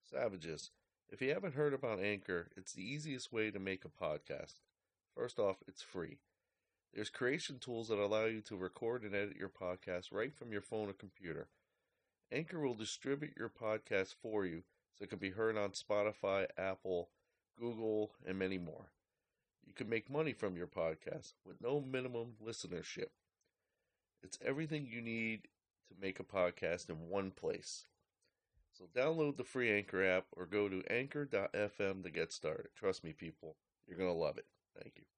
Savages, if you haven't heard about Anchor, it's the easiest way to make a podcast. First off, it's free. There's creation tools that allow you to record and edit your podcast right from your phone or computer. Anchor will distribute your podcast for you so it can be heard on Spotify, Apple, Google, and many more. You can make money from your podcast with no minimum listenership. It's everything you need to make a podcast in one place. So download the free Anchor app or go to anchor.fm to get started. Trust me, people, you're going to love it. Thank you.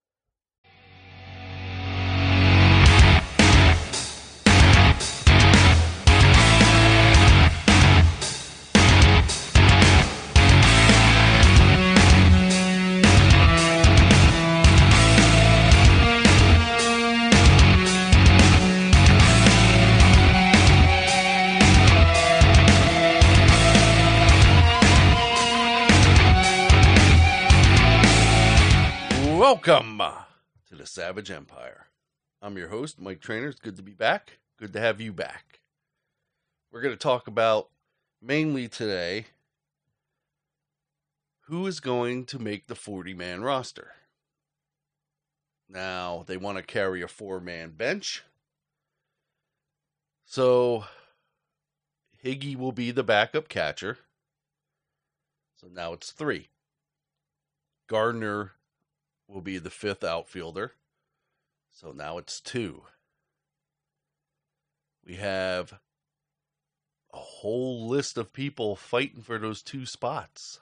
Welcome to the Savage Empire. I'm your host, Mike Trainer. It's good to be back. Good to have you back. We're going to talk about, mainly today, who is going to make the 40-man roster. Now, they want to carry a 4-man bench. So, Higgy will be the backup catcher. So now it's 3. Gardner will be the 5th outfielder. So now it's 2. We have a whole list of people fighting for those 2 spots.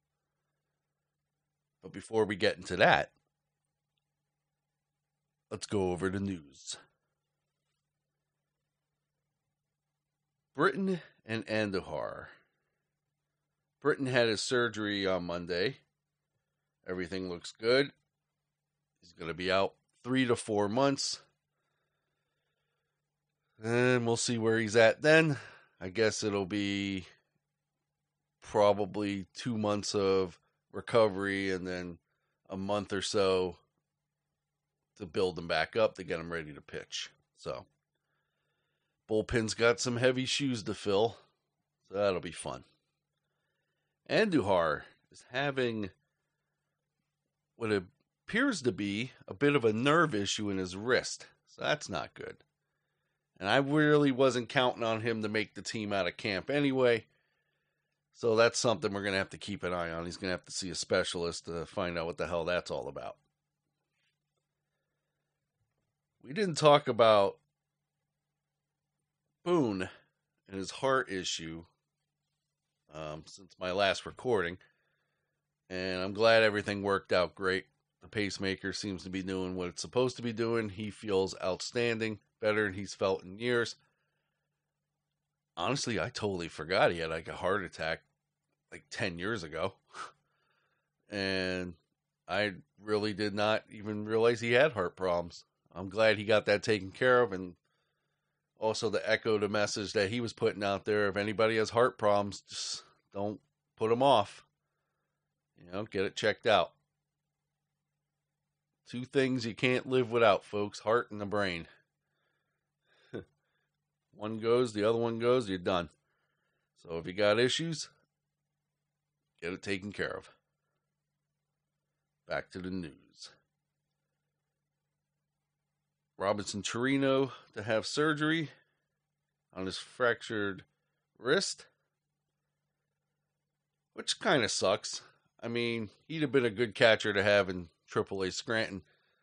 But before we get into that, let's go over the news. Britton and Andujar. Britton had his surgery on Monday. Everything looks good. He's going to be out 3 to 4 months. And we'll see where he's at then. I guess it'll be probably 2 months of recovery and then a month or so to build him back up to get him ready to pitch. So, bullpen's got some heavy shoes to fill. So that'll be fun. Andujar is having what appears to be a bit of a nerve issue in his wrist. So that's not good. And I really wasn't counting on him to make the team out of camp anyway. So that's something we're going to have to keep an eye on. He's going to have to see a specialist to find out what the hell that's all about. We didn't talk about Boone and his heart issue since my last recording. And I'm glad everything worked out great. The pacemaker seems to be doing what it's supposed to be doing. He feels outstanding, better than he's felt in years. Honestly, I totally forgot he had like a heart attack like 10 years ago. And I really did not even realize he had heart problems. I'm glad he got that taken care of. And also to echo the message that he was putting out there, if anybody has heart problems, just don't put them off. Get it checked out. 2 things you can't live without, folks. Heart and the brain. One goes, the other one goes, you're done. So if you got issues, get it taken care of. Back to the news. Robinson Chirino to have surgery on his fractured wrist. Which kind of sucks. I mean, he'd have been a good catcher to have in AAA Scranton.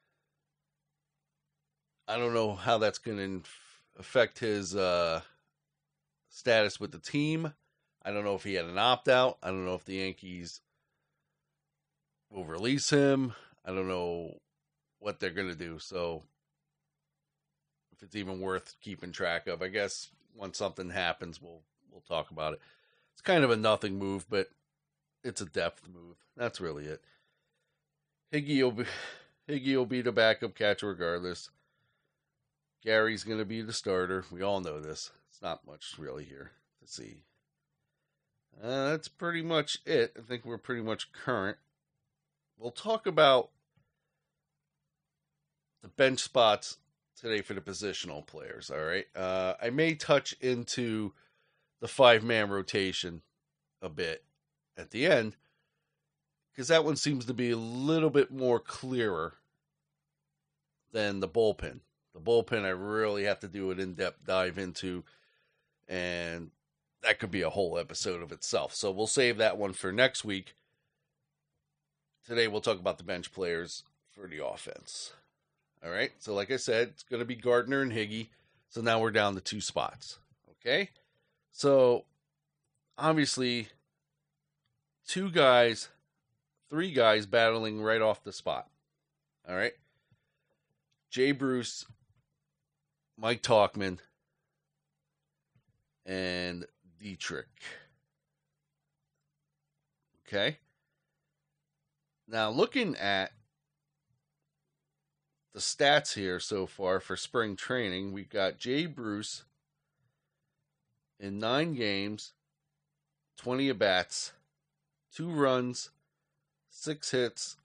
I don't know how that's going to affect his status with the team. I don't know if he had an opt-out. I don't know if the Yankees will release him. I don't know what they're going to do. So, if it's even worth keeping track of, I guess once something happens, we'll talk about it. It's kind of a nothing move, but it's a depth move. That's really it. Higgy will be the backup catcher regardless. Gary's going to be the starter. We all know this. It's not much really here to see. That's pretty much it. I think we're pretty much current. We'll talk about the bench spots today for the positional players, all right? I may touch into the 5-man rotation a bit at the end, because that one seems to be a little bit more clearer than the bullpen. The bullpen, I really have to do an in-depth dive into, and that could be a whole episode of itself. So we'll save that one for next week. Today we'll talk about the bench players for the offense. All right. So like I said, it's going to be Gardner and Higgy. So now we're down to 2 spots. Okay. So obviously 3 guys battling right off the spot. All right. Jay Bruce, Mike Tauchman, and Dietrich. Okay. Now, looking at the stats here so far for spring training, we've got Jay Bruce in 9 games, 20 at-bats, 2 runs, 6 hits,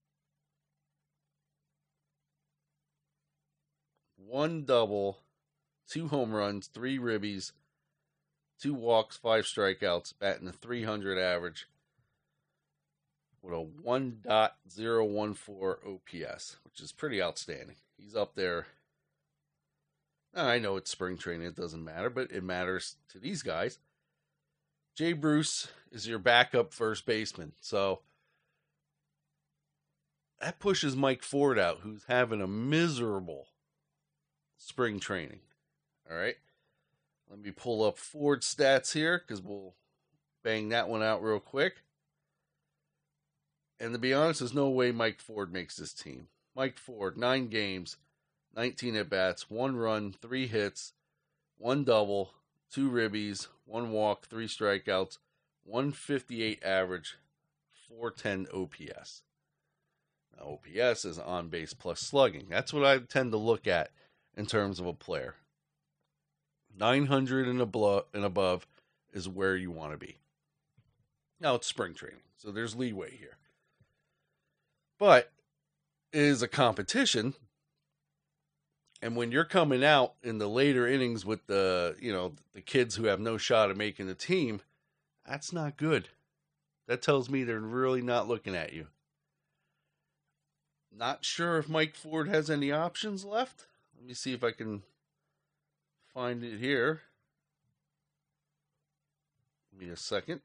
1 double, 2 home runs, 3 ribbies, 2 walks, 5 strikeouts, batting a .300 average with a 1.014 OPS, which is pretty outstanding. He's up there. I know it's spring training, it doesn't matter, but it matters to these guys. Jay Bruce is your backup first baseman, so that pushes Mike Ford out, who's having a miserable spring training. All right. Let me pull up Ford's stats here because we'll bang that one out real quick. And to be honest, there's no way Mike Ford makes this team. Mike Ford, 9 games, 19 at-bats, 1 run, 3 hits, 1 double, 2 ribbies, 1 walk, 3 strikeouts, 158 average, 410 OPS. Now, OPS is on base plus slugging. That's what I tend to look at in terms of a player. 900 and above is where you want to be. Now, it's spring training, so there's leeway here. But it is a competition, and when you're coming out in the later innings with the kids who have no shot at making the team, that's not good. That tells me they're really not looking at you. Not sure if Mike Ford has any options left. Let me see if I can find it here. Give me a second.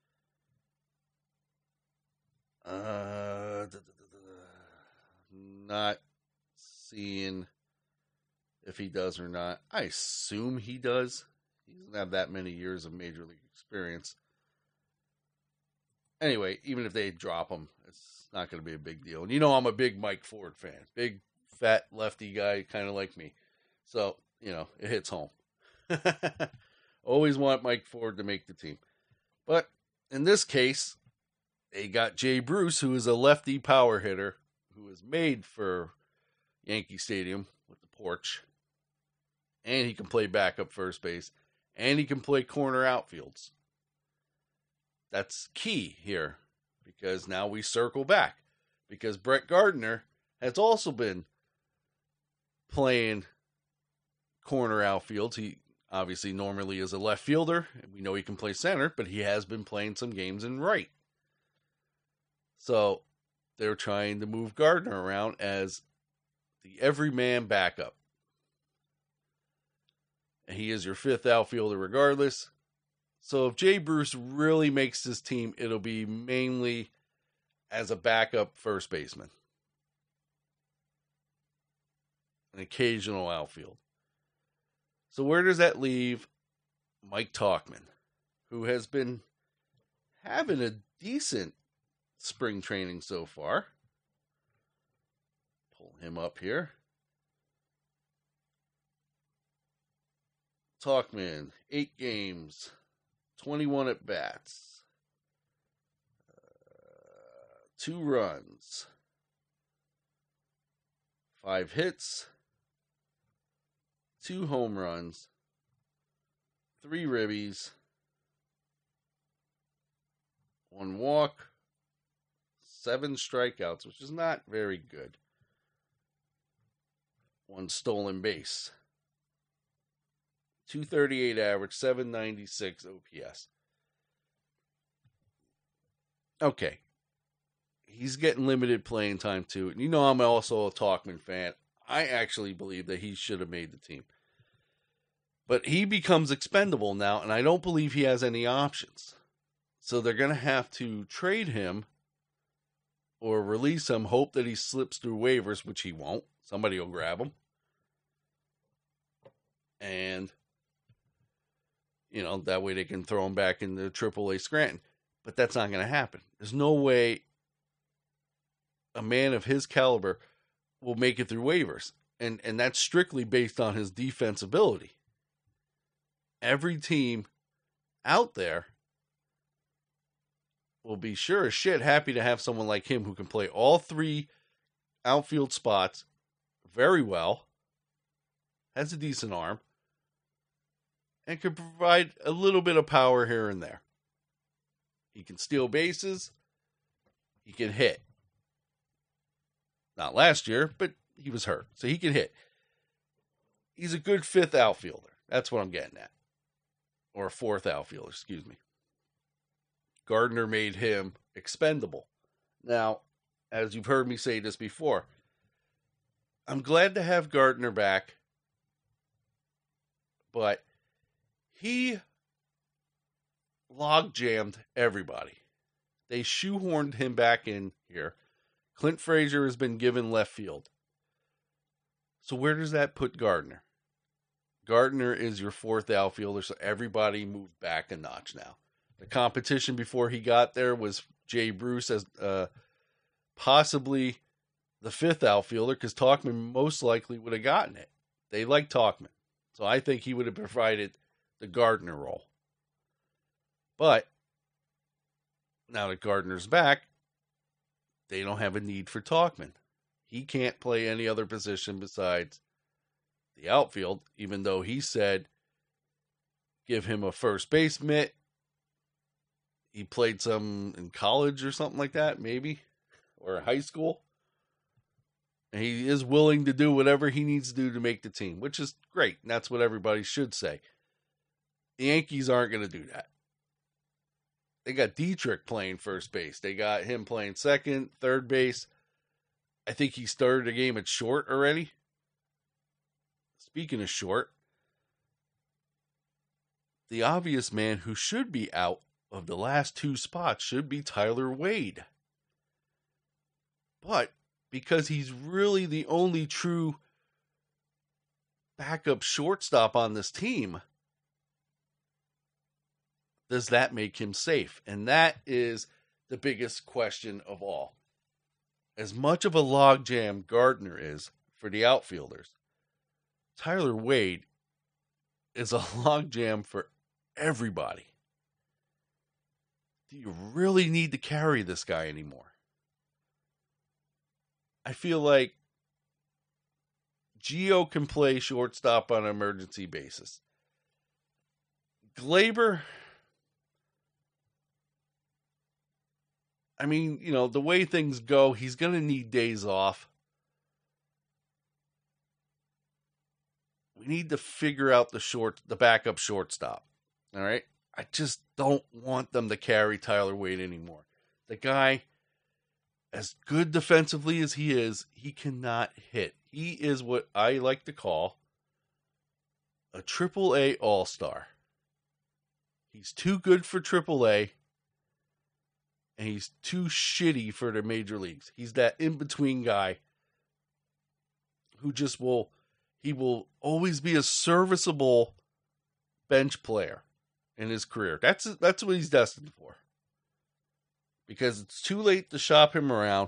Not seeing if he does or not. I assume he does. He doesn't have that many years of major league experience. Anyway, even if they drop him, it's not going to be a big deal. And I'm a big Mike Ford fan. Big, fat, lefty guy, kind of like me. So, it hits home. Always want Mike Ford to make the team. But in this case, they got Jay Bruce, who is a lefty power hitter, who is made for Yankee Stadium with the porch. And he can play backup first base. And he can play corner outfields. That's key here, because now we circle back. Because Brett Gardner has also been playing corner outfields. He obviously normally is a left fielder. We know he can play center, but he has been playing some games in right. So they're trying to move Gardner around as the everyman backup. And he is your 5th outfielder regardless. So if Jay Bruce really makes this team, it'll be mainly as a backup first baseman. An occasional outfield. So where does that leave Mike Tauchman, who has been having a decent spring training so far? Pull him up here. Tauchman, 8 games, 21 at-bats, 2 runs, 5 hits, 2 home runs, 3 ribbies, 1 walk, 7 strikeouts, which is not very good. 1 stolen base. 238 average, 796 OPS. okay, he's getting limited playing time too. And you know, I'm also a Tauchman fan. I actually believe that he should have made the team. But he becomes expendable now, and I don't believe he has any options. So they're going to have to trade him or release him, hope that he slips through waivers, which he won't. Somebody will grab him. And, you know, that way they can throw him back into AAA Scranton. But that's not going to happen. There's no way a man of his caliber will make it through waivers. And that's strictly based on his defensibility. Every team out there will be sure as shit happy to have someone like him who can play all three outfield spots very well, has a decent arm, and can provide a little bit of power here and there. He can steal bases. He can hit. Not last year, but he was hurt, so he can hit. He's a good fifth outfielder. That's what I'm getting at. Or a fourth outfielder, excuse me. Gardner made him expendable. Now, as you've heard me say this before, I'm glad to have Gardner back, but he log-jammed everybody. They shoehorned him back in here. Clint Frazier has been given left field. So where does that put Gardner? Gardner is your fourth outfielder, so everybody moved back a notch now. The competition before he got there was Jay Bruce as possibly the fifth outfielder, because Tauchman most likely would have gotten it. They like Tauchman. So I think he would have provided the Gardner role. But now that Gardner's back, they don't have a need for Tauchman. He can't play any other position besides the outfield, even though he said give him a first base mitt. He played some in college or something like that, maybe, or high school. And he is willing to do whatever he needs to do to make the team, which is great. And that's what everybody should say. The Yankees aren't going to do that. They got Dietrich playing first base. They got him playing second, third base. I think he started a game at short already. Speaking of short, the obvious man who should be out of the last two spots should be Tyler Wade. But because he's really the only true backup shortstop on this team, does that make him safe? And that is the biggest question of all. As much of a logjam Gardner is for the outfielders, Tyler Wade is a logjam for everybody. Do you really need to carry this guy anymore? I feel like Gio can play shortstop on an emergency basis. Glaber, I mean, you know, the way things go, he's going to need days off. We need to figure out the backup shortstop. All right? I just don't want them to carry Tyler Wade anymore. The guy, as good defensively as he is, he cannot hit. He is what I like to call a AAA all-star. He's too good for AAA, and he's too shitty for the major leagues. He's that in-between guy who just will always be a serviceable bench player in his career. That's what he's destined for. Because it's too late to shop him around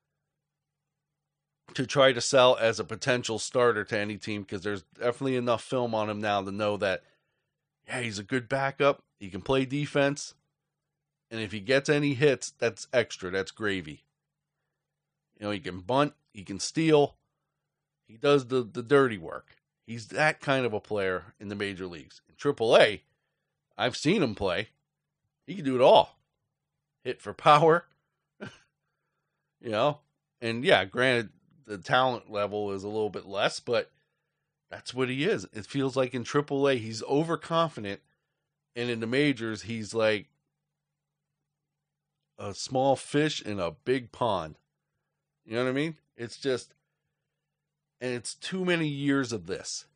to try to sell as a potential starter to any team, because there's definitely enough film on him now to know that, yeah, he's a good backup. He can play defense. And if he gets any hits, that's extra. That's gravy. You know, he can bunt. He can steal. He does the dirty work. He's that kind of a player in the major leagues. In AAA, I've seen him play. He can do it all. Hit for power. You know? And yeah, granted, the talent level is a little bit less, but that's what he is. It feels like in AAA, he's overconfident. And in the majors, he's like a small fish in a big pond. You know what I mean? It's just, and it's too many years of this.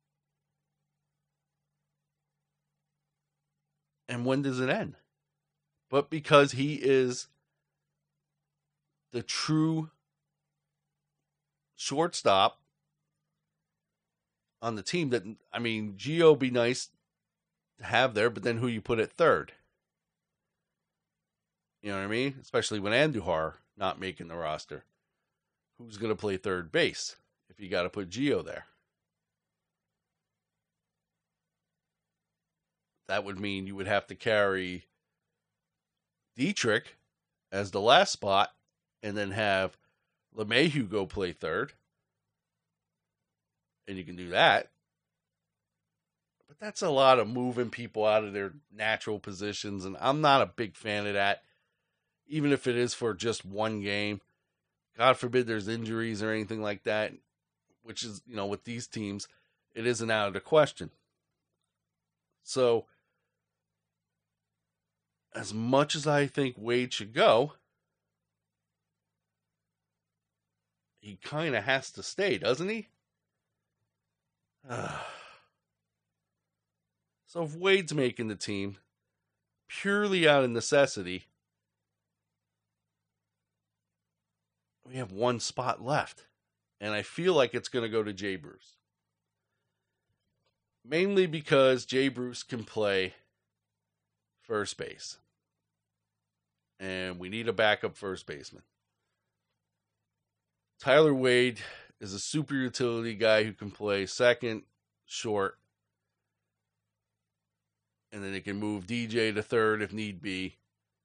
And when does it end? But because he is the true shortstop on the team, that, I mean, Gio be nice to have there, but then who you put at third? You know what I mean? Especially when Andujar not making the roster. Who's going to play third base if you got to put Gio there? That would mean you would have to carry Dietrich as the last spot and then have LeMahieu go play third. And you can do that. But that's a lot of moving people out of their natural positions, and I'm not a big fan of that, even if it is for just one game. God forbid there's injuries or anything like that, which is, you know, with these teams, it isn't out of the question. So, as much as I think Wade should go, he kind of has to stay, doesn't he? So if Wade's making the team purely out of necessity, we have one spot left. And I feel like it's going to go to Jay Bruce. Mainly because Jay Bruce can play first base. And we need a backup first baseman. Tyler Wade is a super utility guy who can play second, short, and then they can move DJ to third if need be.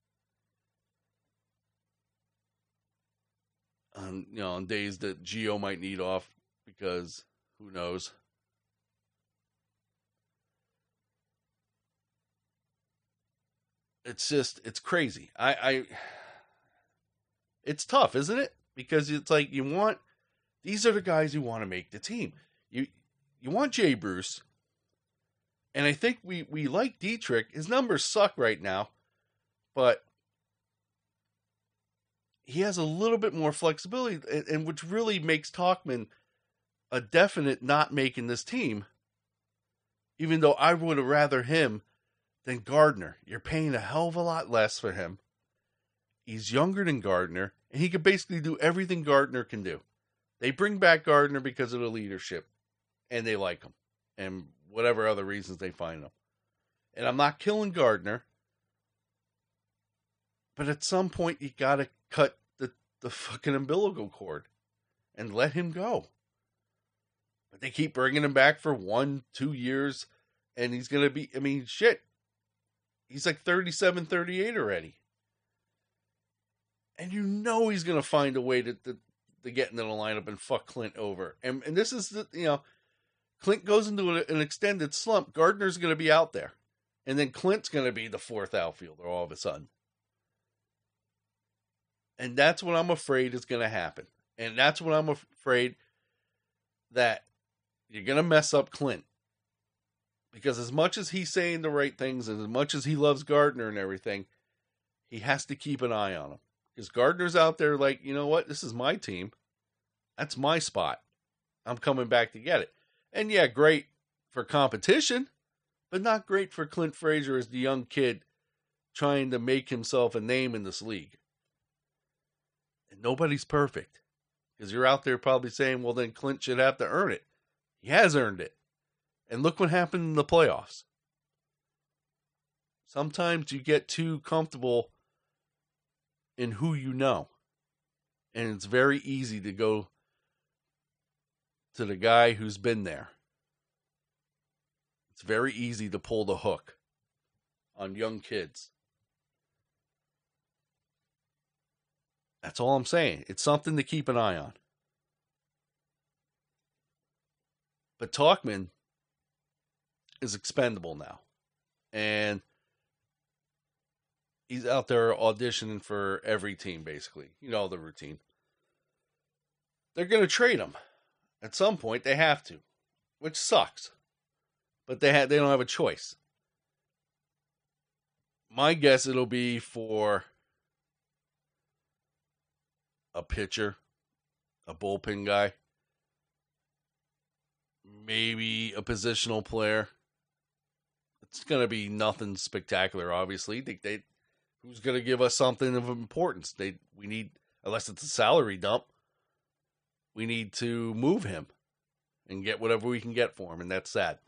On days that Gio might need off, because who knows. It's crazy. It's tough, isn't it? Because it's like these are the guys who want to make the team. You want Jay Bruce, and I think we like Dietrich. His numbers suck right now, but he has a little bit more flexibility, and which really makes Tauchman a definite not making this team, even though I would have rather him than Gardner. You're paying a hell of a lot less for him. He's younger than Gardner, and he could basically do everything Gardner can do. They bring back Gardner because of the leadership, and they like him, and whatever other reasons they find him. And I'm not killing Gardner, but at some point you got to cut the fucking umbilical cord and let him go. But they keep bringing him back for 1-2 years, and he's going to be, I mean, shit. He's like 37, 38 already. And you know he's going to find a way to get into the lineup and fuck Clint over. And this is, Clint goes into an extended slump. Gardner's going to be out there. And then Clint's going to be the fourth outfielder all of a sudden. And that's what I'm afraid is going to happen. And that's what I'm afraid that you're going to mess up Clint. Because as much as he's saying the right things and as much as he loves Gardner and everything, he has to keep an eye on him. Because Gardner's out there like, you know what? This is my team. That's my spot. I'm coming back to get it. And yeah, great for competition, but not great for Clint Frazier as the young kid trying to make himself a name in this league. And nobody's perfect. Because you're out there probably saying, well, then Clint should have to earn it. He has earned it. And look what happened in the playoffs. Sometimes you get too comfortable in who you know. And it's very easy to go to the guy who's been there. It's very easy to pull the hook on young kids. That's all I'm saying. It's something to keep an eye on. But Tauchman is expendable now. And he's out there auditioning for every team, basically. You know the routine. They're going to trade him. At some point, they have to. Which sucks. But they don't have a choice. My guess it'll be for a pitcher, a bullpen guy, maybe a positional player. It's going to be nothing spectacular, obviously. Who's going to give us something of importance? We need, unless it's a salary dump, we need to move him and get whatever we can get for him, and that's sad.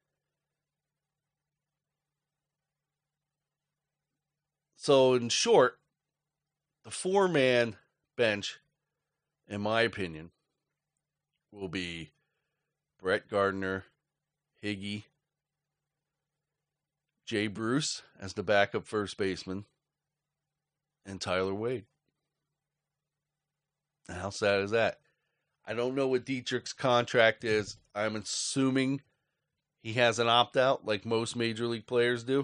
So, in short, the 4-man bench, in my opinion, will be Brett Gardner, Higgy, Jay Bruce as the backup first baseman, and Tyler Wade. How sad is that? I don't know what Dietrich's contract is. I'm assuming he has an opt-out like most major league players do.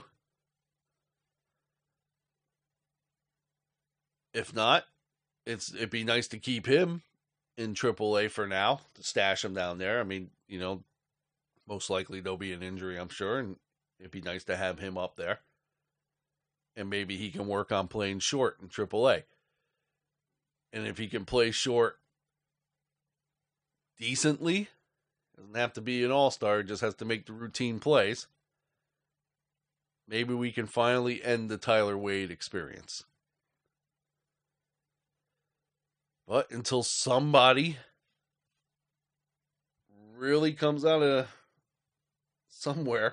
If not, it'd be nice to keep him in AAA for now, to stash him down there. I mean, most likely there'll be an injury, I'm sure, and it'd be nice to have him up there. And maybe he can work on playing short in AAA. And if he can play short decently, doesn't have to be an all-star, just has to make the routine plays, maybe we can finally end the Tyler Wade experience. But until somebody really comes out of somewhere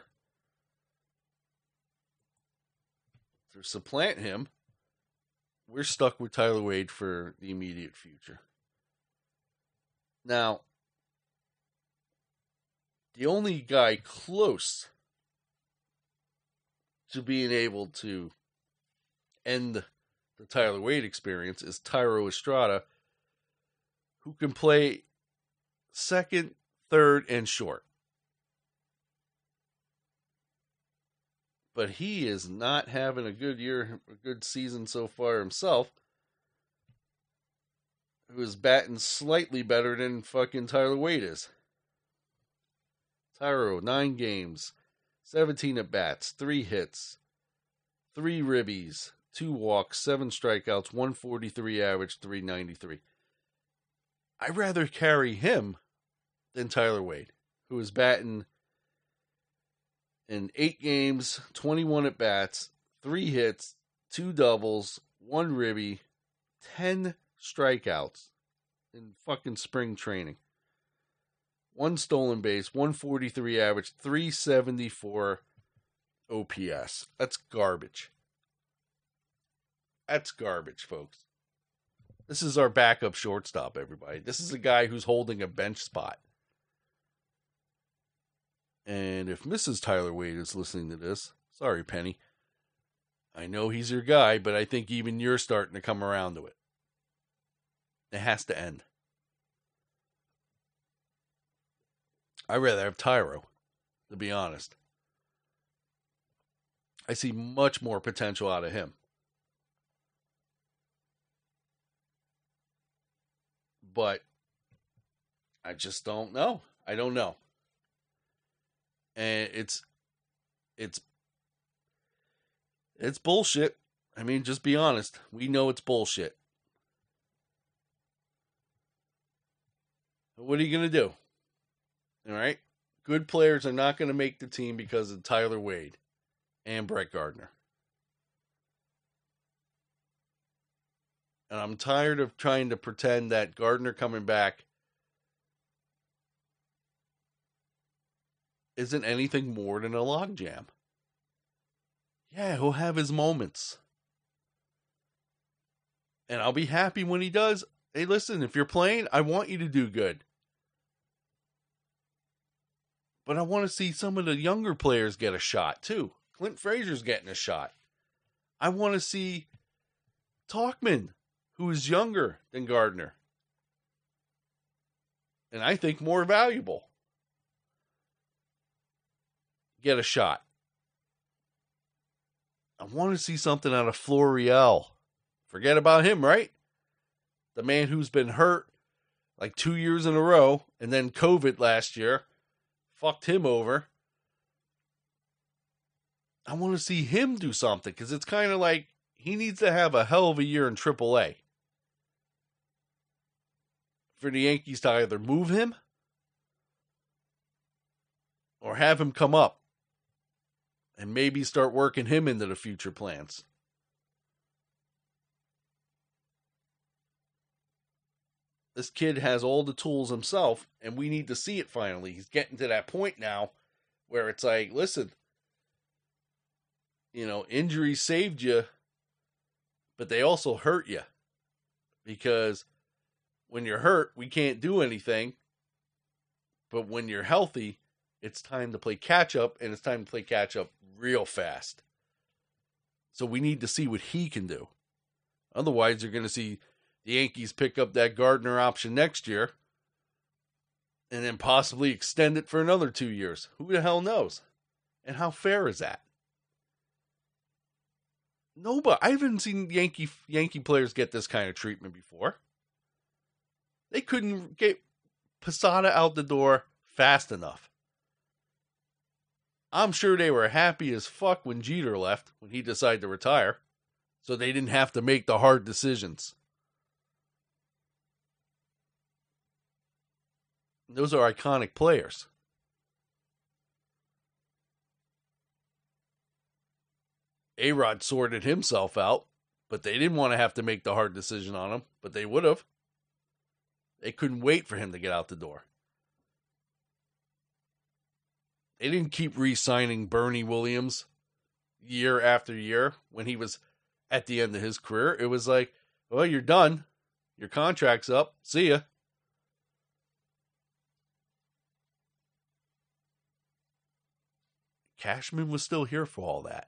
to supplant him, we're stuck with Tyler Wade for the immediate future. Now, the only guy close to being able to end the Tyler Wade experience is Thairo Estrada, who can play second, third, and short. But he is not having a good year, a good season so far himself. Who is batting slightly better than fucking Tyler Wade is. Thairo, 9 games, 17 at-bats, 3 hits, 3 ribbies, 2 walks, 7 strikeouts, 143 average, 393. I'd rather carry him than Tyler Wade, who is batting in 8 games, 21 at-bats, 3 hits, 2 doubles, 1 ribby, 10 strikeouts in fucking spring training. 1 stolen base, 143 average, 374 OPS. That's garbage. That's garbage, folks. This is our backup shortstop, everybody. This is a guy who's holding a bench spot. And if Mrs. Tyler Wade is listening to this, sorry, Penny. I know he's your guy, but I think even you're starting to come around to it. It has to end. I'd rather have Thairo, to be honest. I see much more potential out of him. But I just don't know. I don't know. And it's bullshit. I mean, just be honest. We know it's bullshit. What are you going to do? All right? Good players are not going to make the team because of Tyler Wade and Brett Gardner. And I'm tired of trying to pretend that Gardner coming back isn't anything more than a logjam. Yeah, he'll have his moments. And I'll be happy when he does. Hey, listen, if you're playing, I want you to do good. But I want to see some of the younger players get a shot, too. Clint Frazier's getting a shot. I want to see Tauchman, who is younger than Gardner. And I think more valuable, get a shot. I want to see something out of Florial. Forget about him, right? The man who's been hurt like 2 years in a row, and then COVID last year fucked him over. I want to see him do something, because it's kind of like he needs to have a hell of a year in AAA. for the Yankees to either move him or have him come up and maybe start working him into the future plans. This kid has all the tools himself, and we need to see it finally. He's getting to that point now where it's like, listen, injuries saved you, but they also hurt you. Because when you're hurt, we can't do anything. But when you're healthy, it's time to play catch up, and it's time to play catch up real fast. So we need to see what he can do. Otherwise, you're going to see the Yankees pick up that Gardner option next year and then possibly extend it for another 2 years. Who the hell knows? And how fair is that? Nobody. I haven't seen Yankee players get this kind of treatment before. They couldn't get Posada out the door fast enough. I'm sure they were happy as fuck when Jeter left, when he decided to retire, so they didn't have to make the hard decisions. Those are iconic players. A-Rod sorted himself out, but they didn't want to have to make the hard decision on him, but they would have. They couldn't wait for him to get out the door. They didn't keep re-signing Bernie Williams year after year when he was at the end of his career. It was like, well, you're done. Your contract's up. See ya. Cashman was still here for all that.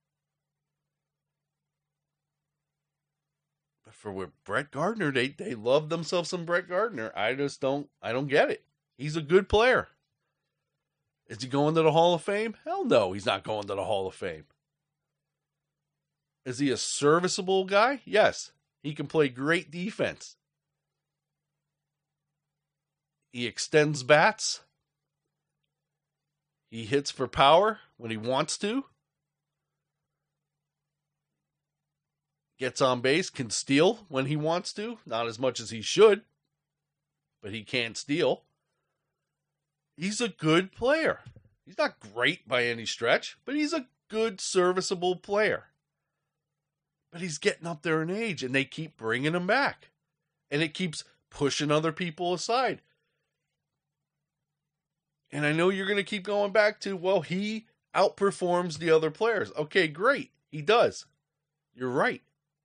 But for Brett Gardner, they love themselves some Brett Gardner. I don't get it. He's a good player. Is he going to the Hall of Fame? Hell no, he's not going to the Hall of Fame. Is he a serviceable guy? Yes. He can play great defense. He extends bats. He hits for power when he wants to. Gets on base, can steal when he wants to. Not as much as he should, but he can steal. He's a good player. He's not great by any stretch, but he's a good, serviceable player. But he's getting up there in age, and they keep bringing him back. And it keeps pushing other people aside. And I know you're going to keep going back to, well, he outperforms the other players. Okay, great. He does. You're right.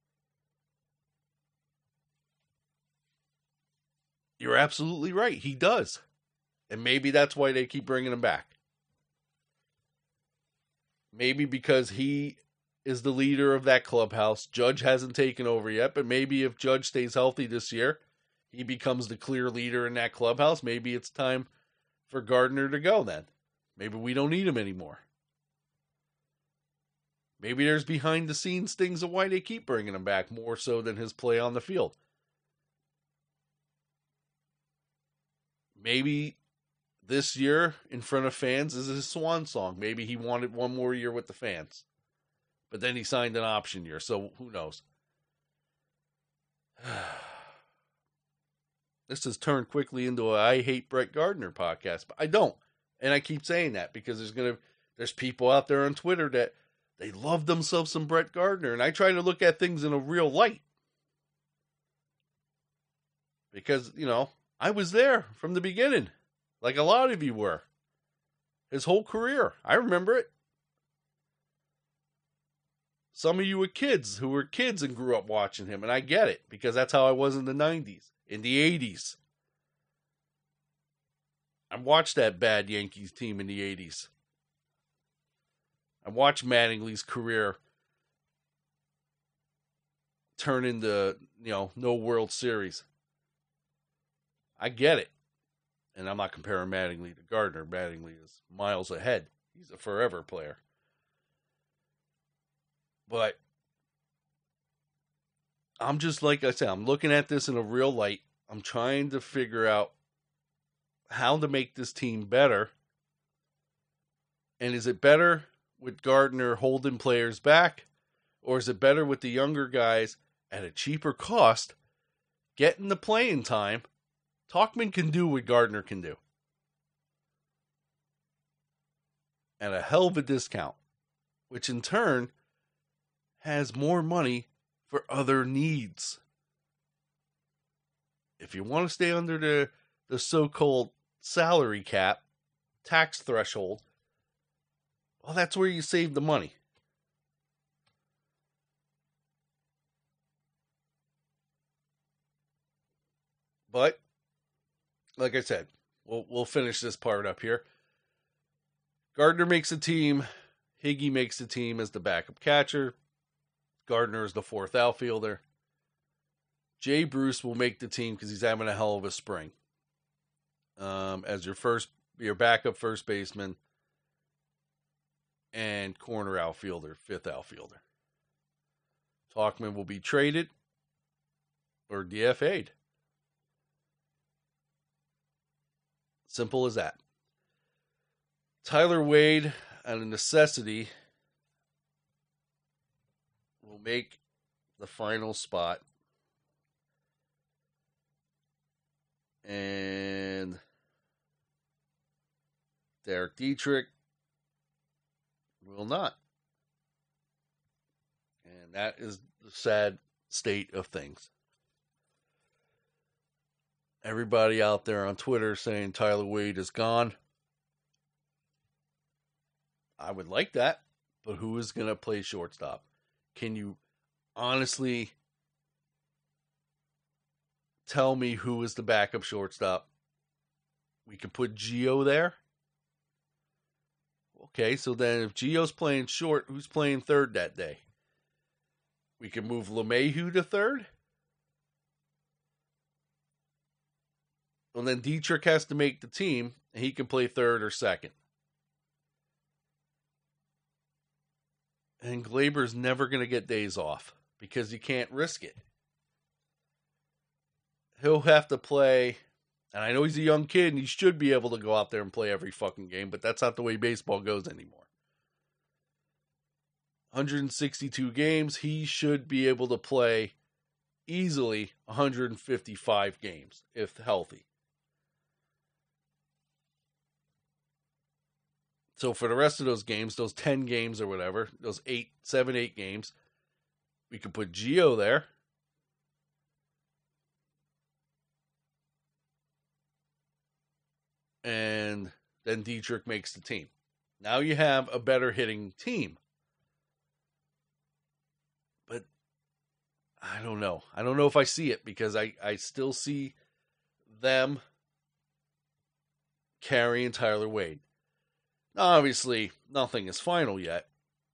You're absolutely right. He does. And maybe that's why they keep bringing him back. Maybe because he is the leader of that clubhouse. Judge hasn't taken over yet, but maybe if Judge stays healthy this year, he becomes the clear leader in that clubhouse. Maybe it's time for Gardner to go then. Maybe we don't need him anymore. Maybe there's behind the scenes things of why they keep bringing him back more so than his play on the field. Maybe this year in front of fans is his swan song. Maybe he wanted one more year with the fans. But then he signed an option year, so who knows? This has turned quickly into a I hate Brett Gardner podcast, but I don't. And I keep saying that because there's people out there on Twitter that they love themselves some Brett Gardner, and I try to look at things in a real light. Because, I was there from the beginning, like a lot of you were. His whole career. I remember it. Some of you were kids who were kids and grew up watching him, and I get it, because that's how I was in the 90s, in the 80s. I watched that bad Yankees team in the 80s. I watched Mattingly's career turn into, no World Series. I get it. And I'm not comparing Mattingly to Gardner. Mattingly is miles ahead. He's a forever player. But I'm just, like I said, I'm looking at this in a real light. I'm trying to figure out how to make this team better. And is it better with Gardner holding players back? Or is it better with the younger guys at a cheaper cost, getting the playing time, Tauchman can do what Gardner can do. At a hell of a discount, which in turn has more money for other needs. If you want to stay under the so-called salary cap, tax threshold, well, that's where you save the money. But, like I said, we'll finish this part up here. Gardner makes a team. Higgy makes the team as the backup catcher. Gardner is the fourth outfielder. Jay Bruce will make the team because he's having a hell of a spring. As your backup first baseman and corner outfielder, fifth outfielder. Tauchman will be traded or DFA'd. Simple as that. Tyler Wade, out of necessity, will make the final spot. And Derek Dietrich will not. And that is the sad state of things. Everybody out there on Twitter saying Tyler Wade is gone. I would like that, but who is going to play shortstop? Can you honestly tell me who is the backup shortstop? We can put Gio there. Okay, so then if Gio's playing short, who's playing third that day? We can move LeMahieu to third. And then Dietrich has to make the team, and he can play third or second. And Glaber's never going to get days off because you can't risk it. He'll have to play, and I know he's a young kid and he should be able to go out there and play every fucking game, but that's not the way baseball goes anymore. 162 games, he should be able to play easily 155 games if healthy. So for the rest of those games, those 10 games or whatever, those 7, 8 games, we could put Gio there. And then Dietrich makes the team. Now you have a better hitting team. But I don't know. I don't know if I see it because I still see them carrying Tyler Wade. Now, obviously, nothing is final yet.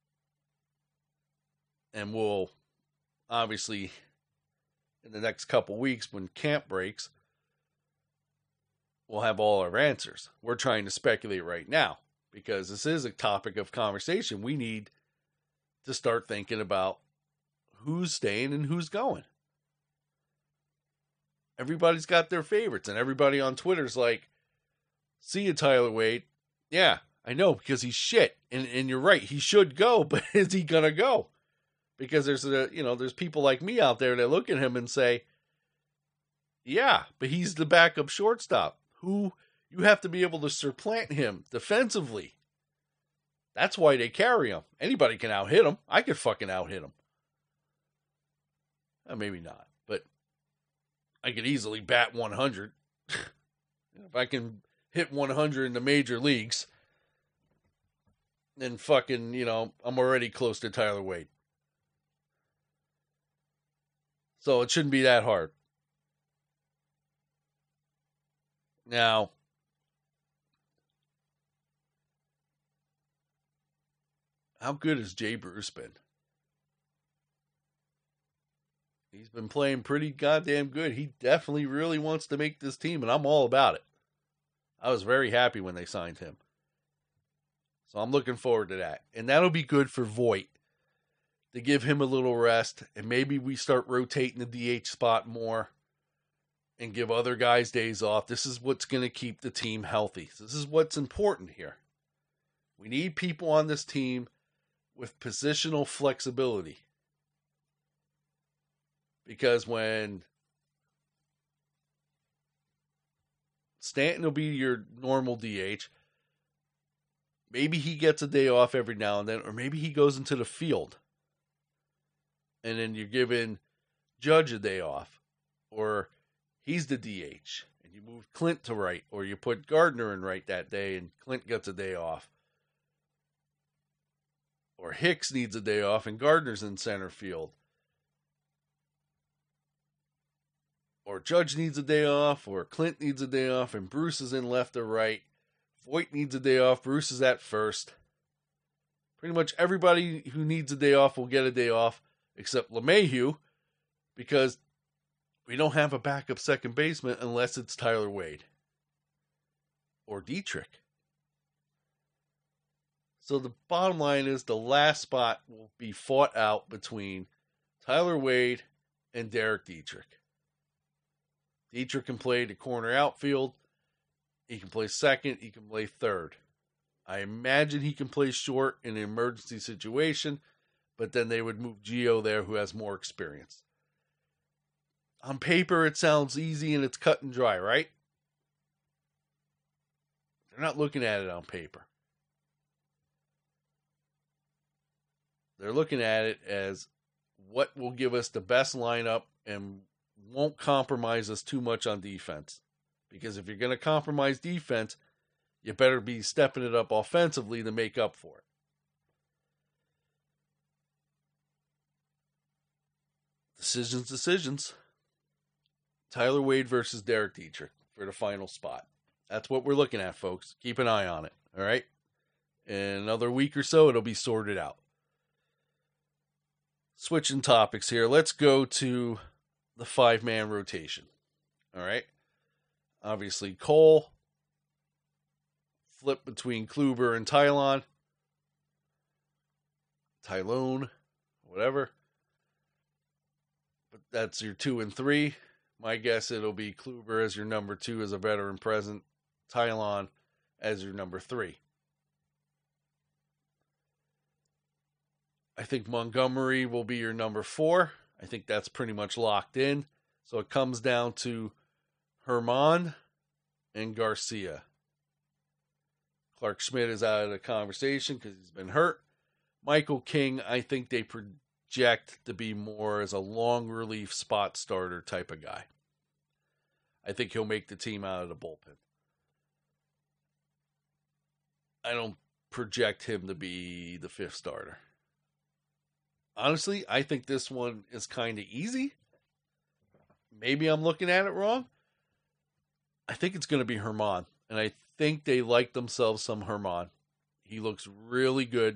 And we'll, obviously, in the next couple weeks when camp breaks, we'll have all our answers. We're trying to speculate right now because this is a topic of conversation. We need to start thinking about who's staying and who's going. Everybody's got their favorites, and everybody on Twitter's like, see you, Tyler Wade. Yeah, I know, because he's shit. And you're right, he should go, but is he going to go? Because there's people like me out there that look at him and say, yeah, but he's the backup shortstop. Who you have to be able to supplant him defensively. That's why they carry him. Anybody can out-hit him. I could fucking out-hit him. Maybe not, but I could easily bat 100. If I can hit 100 in the major leagues, then fucking, I'm already close to Tyler Wade. So it shouldn't be that hard. Now, how good has Jay Bruce been? He's been playing pretty goddamn good. He definitely really wants to make this team, and I'm all about it. I was very happy when they signed him. So I'm looking forward to that. And that'll be good for Voit to give him a little rest, and maybe we start rotating the DH spot more and give other guys days off. This is what's going to keep the team healthy. This is what's important here. We need people on this team with positional flexibility. Because when Stanton will be your normal DH. Maybe he gets a day off every now and then, or maybe he goes into the field. And then you're giving Judge a day off. Or he's the DH. And you move Clint to right. Or you put Gardner in right that day and Clint gets a day off. Or Hicks needs a day off and Gardner's in center field. Or Judge needs a day off, or Clint needs a day off, and Bruce is in left or right. Voit needs a day off, Bruce is at first. Pretty much everybody who needs a day off will get a day off, except LeMahieu, because we don't have a backup second baseman unless it's Tyler Wade. Or Dietrich. So the bottom line is the last spot will be fought out between Tyler Wade and Derek Dietrich. Dietrich can play the corner outfield. He can play second. He can play third. I imagine he can play short in an emergency situation, but then they would move Gio there who has more experience. On paper, it sounds easy and it's cut and dry, right? They're not looking at it on paper. They're looking at it as what will give us the best lineup and won't compromise us too much on defense. Because if you're going to compromise defense, you better be stepping it up offensively to make up for it. Decisions. Tyler Wade versus Derek Dietrich for the final spot. That's what we're looking at, folks. Keep an eye on it, all right? In another week or so, it'll be sorted out. Switching topics here. Let's go to the 5-man rotation. All right. Obviously, Cole. Flip between Kluber and Tylon. Whatever. But that's your 2 and 3. My guess it'll be Kluber as your number 2 as a veteran present. Tylon as your number 3. I think Montgomery will be your number 4. I think that's pretty much locked in. So it comes down to Herman and Garcia. Clark Schmidt is out of the conversation because he's been hurt. Michael King, I think they project to be more as a long relief spot starter type of guy. I think he'll make the team out of the bullpen. I don't project him to be the 5th starter. Honestly, I think this one is kind of easy. Maybe I'm looking at it wrong. I think it's going to be Herman. And I think they like themselves some Herman. He looks really good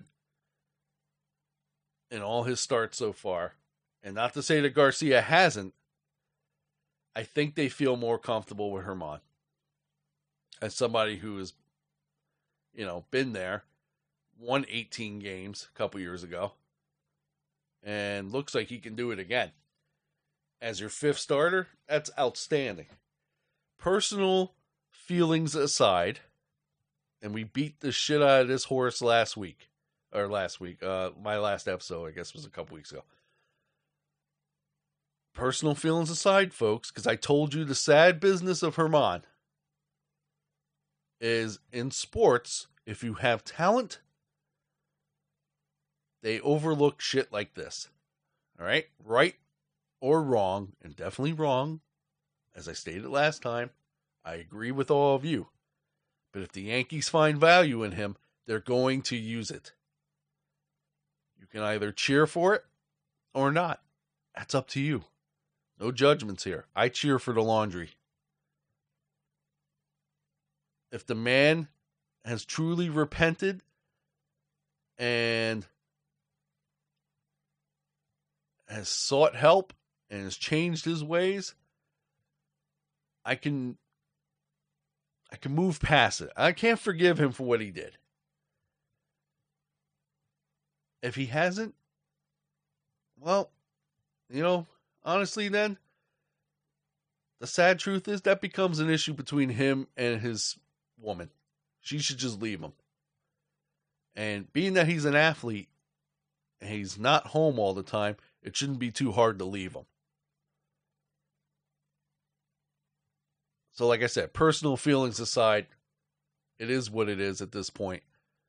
in all his starts so far. And not to say that Garcia hasn't. I think they feel more comfortable with Herman. As somebody who has, been there. Won 18 games a couple years ago. And looks like he can do it again. As your 5th starter, that's outstanding. Personal feelings aside, and we beat the shit out of this horse last week. My last episode, I guess, was a couple weeks ago. Personal feelings aside, folks, because I told you the sad business of Herman is in sports, if you have talent, they overlook shit like this. All right? Right or wrong, and definitely wrong, as I stated last time, I agree with all of you. But if the Yankees find value in him, they're going to use it. You can either cheer for it or not. That's up to you. No judgments here. I cheer for the laundry. If the man has truly repented and has sought help and has changed his ways, I can move past it. I can't forgive him for what he did. If he hasn't, well, honestly then, the sad truth is that becomes an issue between him and his woman. She should just leave him. And being that he's an athlete and he's not home all the time, it shouldn't be too hard to leave him. So, like I said, personal feelings aside, it is what it is at this point.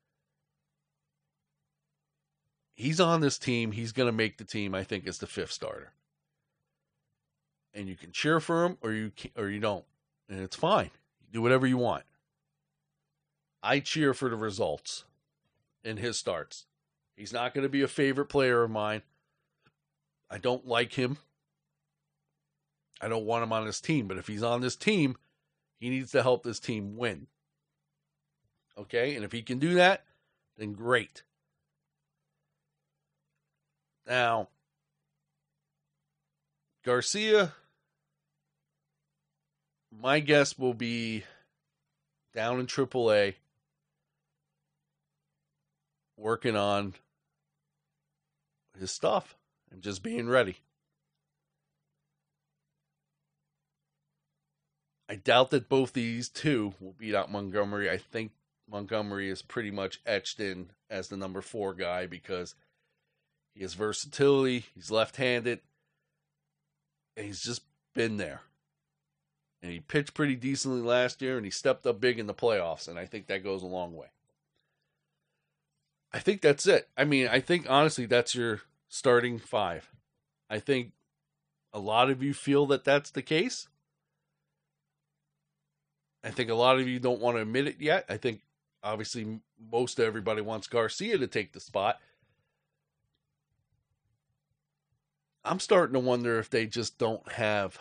He's on this team. He's going to make the team, I think, as the 5th starter. And you can cheer for him or you don't. And it's fine. You do whatever you want. I cheer for the results in his starts. He's not going to be a favorite player of mine. I don't like him. I don't want him on this team. But if he's on this team, he needs to help this team win. Okay? And if he can do that, then great. Now, Garcia, my guess will be down in AAA, working on his stuff and just being ready. I doubt that both these two will beat out Montgomery. I think Montgomery is pretty much etched in as the number 4 guy because he has versatility, he's left-handed, and he's just been there. And he pitched pretty decently last year, and he stepped up big in the playoffs, and I think that goes a long way. I think that's it. I mean, I think, honestly, that's your starting 5. I think a lot of you feel that that's the case. I think a lot of you don't want to admit it yet. I think, obviously, most everybody wants Garcia to take the spot. I'm starting to wonder if they just don't have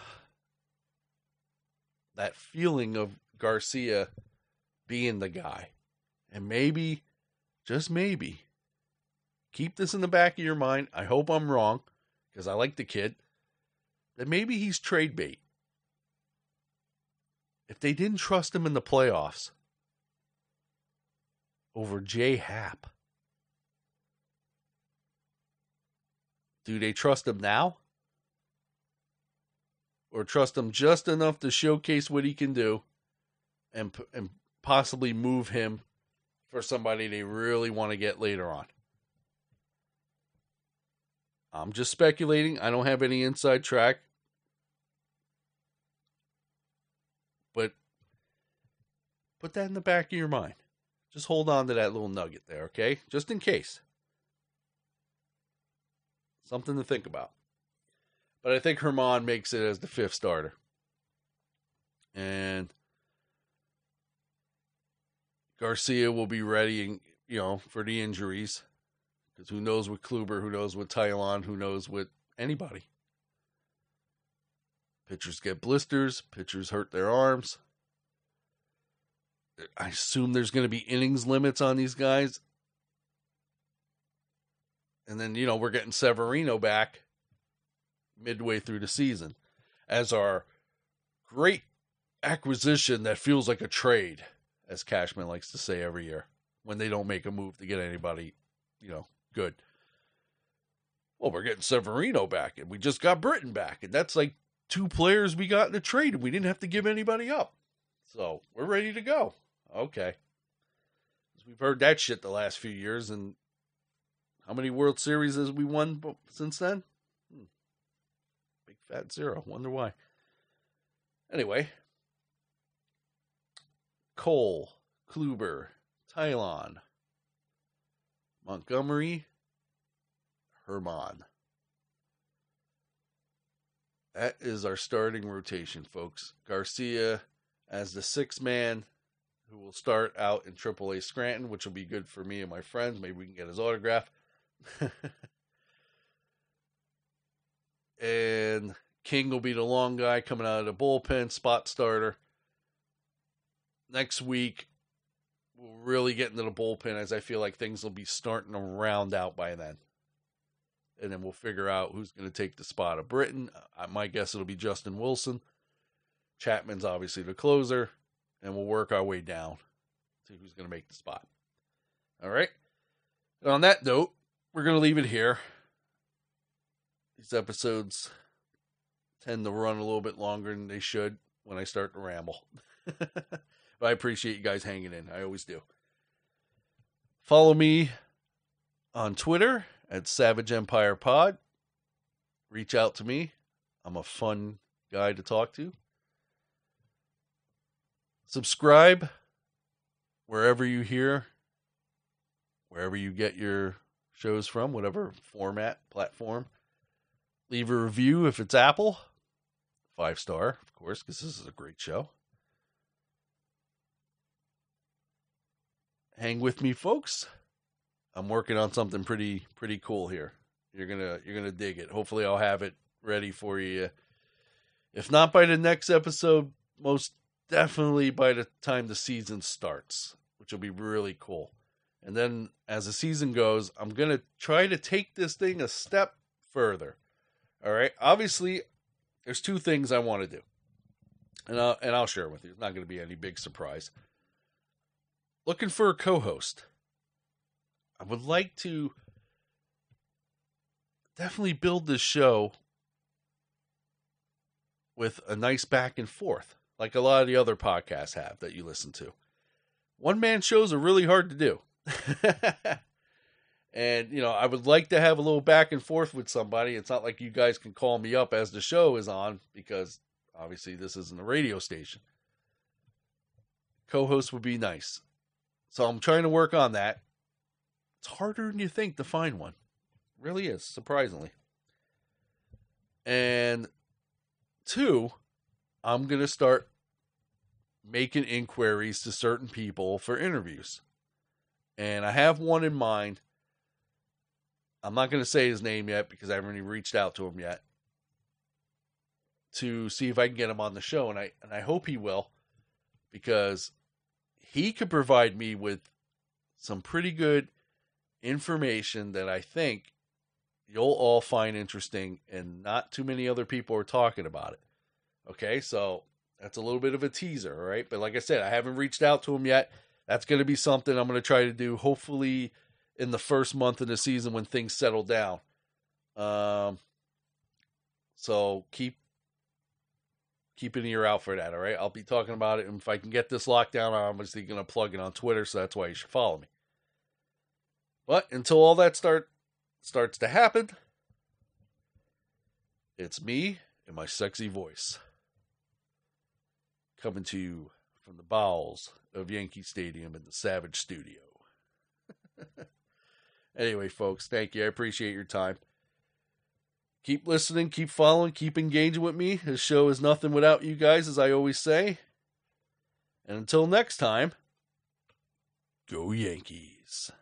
that feeling of Garcia being the guy. And maybe, just maybe, keep this in the back of your mind. I hope I'm wrong, because I like the kid. That maybe he's trade bait. If they didn't trust him in the playoffs over J. Happ, do they trust him now? Or trust him just enough to showcase what he can do and possibly move him for somebody they really want to get later on? I'm just speculating. I don't have any inside track. But put that in the back of your mind. Just hold on to that little nugget there, okay? Just in case. Something to think about. But I think Germán makes it as the 5th starter. And Garcia will be ready, for the injuries. Because who knows with Kluber, who knows with Taillon, who knows with anybody. Pitchers get blisters. Pitchers hurt their arms. I assume there's going to be innings limits on these guys. And then, we're getting Severino back midway through the season as our great acquisition that feels like a trade, as Cashman likes to say every year, when they don't make a move to get anybody, good. Well, we're getting Severino back, and we just got Britton back, and that's like 2 players we got in a trade, and we didn't have to give anybody up. So, we're ready to go. Okay. We've heard that shit the last few years, and how many World Series has we won since then? Big fat 0. Wonder why. Anyway. Cole, Kluber, Taillon, Montgomery, Germán. That is our starting rotation, folks. Garcia as the 6th man, who will start out in AAA Scranton, which will be good for me and my friends. Maybe we can get his autograph. And King will be the long guy coming out of the bullpen, spot starter. Next week, we'll really get into the bullpen, as I feel like things will be starting to round out by then. And then we'll figure out who's going to take the spot of Britton. My guess it'll be Justin Wilson. Chapman's obviously the closer. And we'll work our way down to who's going to make the spot. All right? And on that note, we're going to leave it here. These episodes tend to run a little bit longer than they should when I start to ramble. But I appreciate you guys hanging in. I always do. Follow me on Twitter at Savage Empire Pod. Reach out to me. I'm a fun guy to talk to. Subscribe wherever you get your shows from, whatever format, platform. Leave a review if it's Apple. 5-star, of course, because this is a great show. Hang with me, folks. I'm working on something pretty cool here. You're gonna dig it. Hopefully, I'll have it ready for you. If not by the next episode, most definitely by the time the season starts, which will be really cool. And then as the season goes, I'm gonna try to take this thing a step further. All right. Obviously, there's two things I want to do, and I'll share with you. It's not going to be any big surprise. Looking for a co-host. I would like to definitely build this show with a nice back and forth, like a lot of the other podcasts have that you listen to. One-man shows are really hard to do. And, I would like to have a little back and forth with somebody. It's not like you guys can call me up as the show is on, because obviously this isn't a radio station. Co-host would be nice. So I'm trying to work on that. It's harder than you think to find one. It really is, surprisingly. And 2, I'm going to start making inquiries to certain people for interviews. And I have one in mind. I'm not going to say his name yet because I haven't even reached out to him yet, to see if I can get him on the show. And I hope he will, because he could provide me with some pretty good information that I think you'll all find interesting, and not too many other people are talking about it. Okay, so that's a little bit of a teaser, all right? But like I said, I haven't reached out to him yet. That's going to be something I'm going to try to do, hopefully in the first month of the season when things settle down. So keep an ear out for that, all right? I'll be talking about it, and if I can get this locked down, I'm obviously going to plug it on Twitter, so that's why you should follow me. But until all that starts to happen, it's me and my sexy voice coming to you from the bowels of Yankee Stadium in the Savage Studio. Anyway, folks, thank you. I appreciate your time. Keep listening, keep following, keep engaging with me. This show is nothing without you guys, as I always say. And until next time, go Yankees.